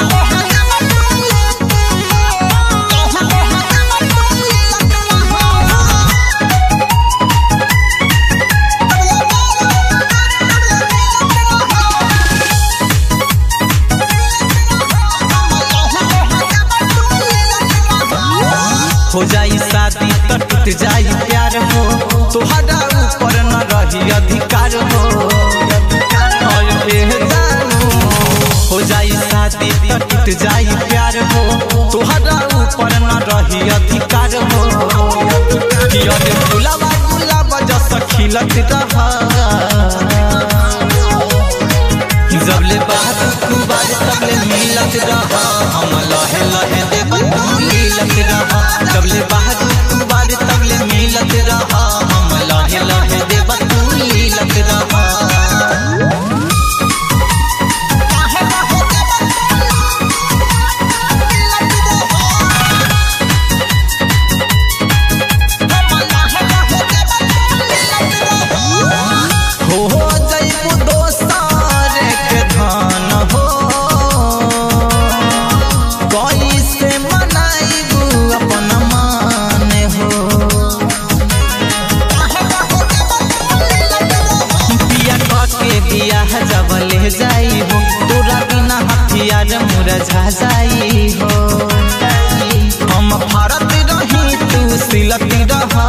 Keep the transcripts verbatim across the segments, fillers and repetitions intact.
हो जाई शादी तो टूट जाई प्यार हो, तोहरा ऊपर न रही अधिकार हो। हो जाई शादी तो टूट जाई प्यार हो, तोहरा ऊपर न रही अधिकार हो। गुलाबा गुलाबा जस खिलत रहा, जबले बात कुबार तबले मिलत रहा। हम लहे लहे देव मिलत रहा, जबले बात कुबार तबले मिलत रहा। हम लहे लहे देव मिलत रहा। जबले जाई हो तोरा बिना हथियार मुरझा जाई हो। हम भारत रही तू सिलत रहा,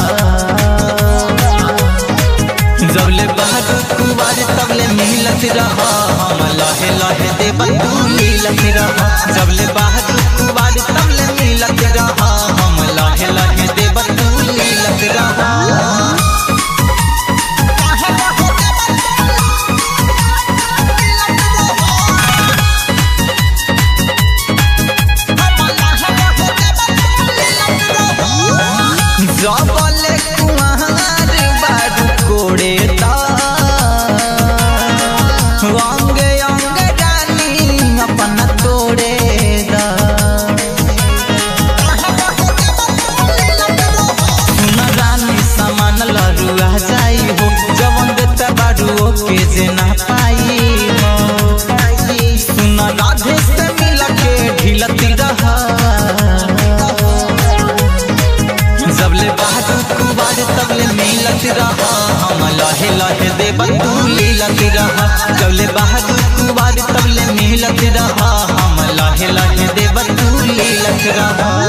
जबले बहादुर कुबार तबले मिलत रहा। हम लहे लहे देव तू मिलत रहा, जबले बहादुर कुबार तबले मिलत रहा। हम लहे लहे देव तू मिलत रहा। जबले कुमार बारू कोड़े दा, अंग अंग रानी अपना तोड़े दा। सुन रानी सामान लरुआ जाई हो, जवन देता बारू के जेना पाई हो। सुन राधे से मिल के ढिलती रहा, जबले बहादुर कुबार तबले मिलत रहा। हम लहे लहे देव तू मिलत रहा, जबले बहादुर कुबार तबले मिलत रहा। हम लहे लहे देव तू मिलत रहा।